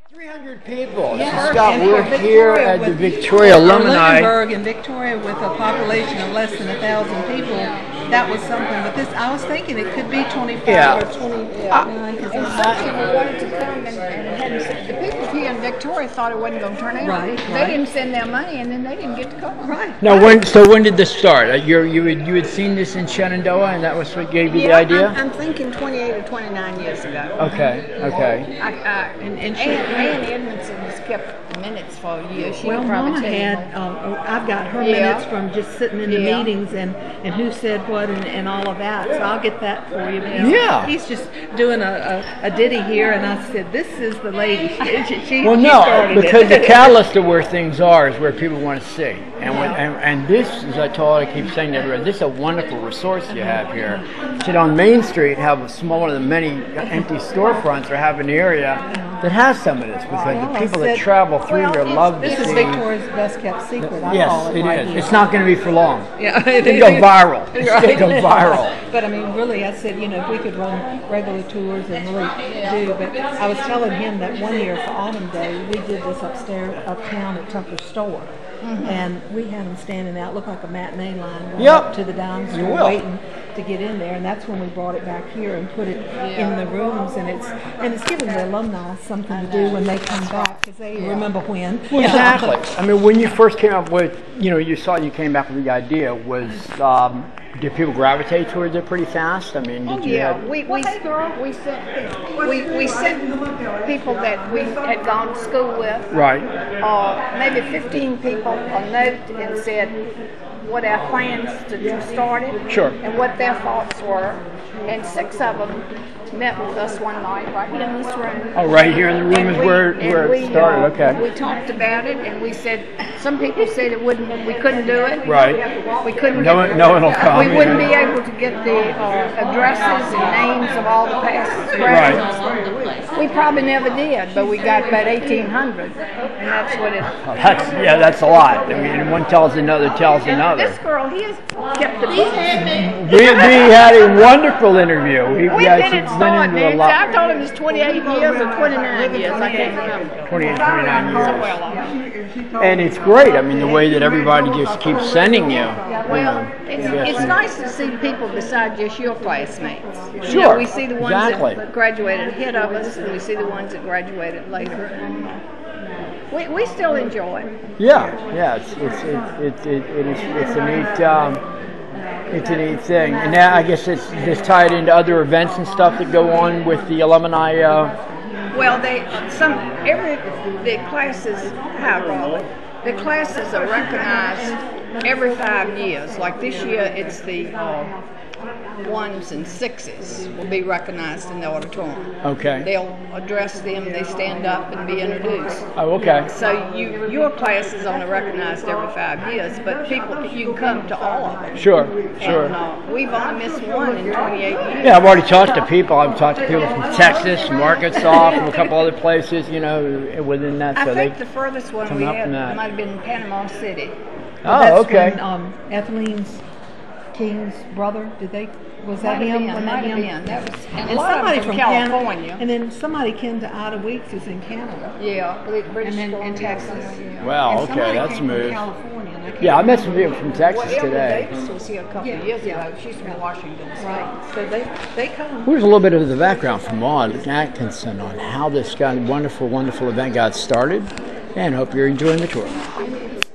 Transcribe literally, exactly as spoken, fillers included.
three hundred people. Yeah. Scott, And we're for here Victoria at the with- Victoria Alumni. Lunenburg and Victoria with a population of less than a thousand people, that was something. But this, I was thinking it could be twenty-five Yeah. or twenty-nine. Cause And I- some people wanted to come and, and hadn't sent, the people here in Victoria thought it wasn't going to turn out. Right, They right. didn't send their money and then they didn't get to come. right. Now, when so when did this start? Uh, you you had you had seen this in Shenandoah, and that was what gave you the Yeah, idea? I'm, I'm thinking twenty-eight or twenty-nine years ago. Okay, okay. I, I, and, and Ann, Ann Edmondson has kept minutes for years. She Well, could probably Mama tell you had, more. um, I've got her Yeah. minutes from just sitting in the Yeah. meetings and, and who said what and, and all of that. So I'll get that for you. But he's- Yeah. He's just doing a, a, a ditty here, and I said, this is the lady. She, she, she Well, she no, started because it. the catalyst of where things are is where people want to see. And, when, and and this, as I told, I keep saying to everyone, this is a wonderful resource you have here. Sit on Main Street, have a small one of the many empty storefronts, or have an area that has some of this, because Well, the I people that said- travel through well, here it's- love to This is see. Victoria's best kept secret. I call Yes, it it right is. here. It's not going to be for long. Yeah, It's going to go viral. It's going to go viral. But I mean, really, I said, you know, if we could run regular tours and really do. But I was telling him that one year for Autumn Day, we did this upstairs, uptown at Tucker's store. Mm-hmm. And we had them standing out, looked like a matinee line, going Yep. up to the dime You store, will. waiting to get in there. And that's when we brought it back here and put it in the rooms. And it's and it's giving the alumni something to do when they come back, because they remember when. Well, exactly. I mean, when you first came up with, you know, you saw you came back with the idea, was, um, did people gravitate towards it pretty fast? I mean, did Oh you yeah, have... we we, we sent we we sent people that we had gone to school with. Right. Uh, maybe fifteen people a note and said what our plans to to start it. Sure. And what their thoughts were, and six of them met with us one night right here in this room. Oh, right here in the room And is we- where, and where we, it started, uh, okay. We talked about it, and we said some people said it wouldn't, we couldn't do it. Right. We couldn't. No get- one- no one will come, We wouldn't yeah. be able to get the uh, addresses and names of all the past presidents. We probably never did, but we got about eighteen hundred, and that's what it. That's, yeah, that's a lot. I mean, one tells another tells And another. this girl, he has kept the book. We, we had a wonderful interview. We, When guys did it went start, into a Nancy? lot. I told him it's twenty-eight years or twenty-nine years. I can't remember. twenty-eight, twenty-nine years. And it's great. I mean, the way that everybody just keeps sending you. Well, it's, Yes. it's nice to see people beside just your classmates. You know, Sure, we see the ones exactly. that graduated ahead of us, and we see the ones that graduated later. We, we still enjoy it. Yeah, yeah. It's it's it's it, it, it is it's a neat um, it's a neat thing. And now I guess it's just tied into other events and stuff that go on with the alumni. Uh, Well, they some every the classes. Hi, Robert. The classes are recognized every five years. Like this year, it's the uh, ones and sixes will be recognized in the auditorium. okay. They'll address them. They stand up and be introduced. Oh, okay. So you your class is only recognized every five years, but people you can come to all of them. Sure, sure. And uh, we've only missed one in twenty-eight years. Yeah, I've already talked to people. I've talked to people from Texas, from Arkansas, from a couple other places. You know, within that. I So think they. the furthest one come we up had in that. might have been Panama City. Oh, That's okay. When, um, Etheleen's King's brother, did they? Was Might that have him? been, Was might that have him? been. That was, and, And a lot of somebody them from from Can- California. and then somebody came to Ida Weeks, who's in Canada. yeah, British And then in Columbia. Texas. Wow. And Okay, somebody that's came from smooth. California. and I can't Yeah, I met some remember. people from Texas Well, Elder today. Davis was here a couple Yeah, of years yeah. ago. She's from Washington State. Right. So they they come. Here's a little bit of the background from Maud Atkinson on how this kind of wonderful, wonderful event got started, and hope you're enjoying the tour.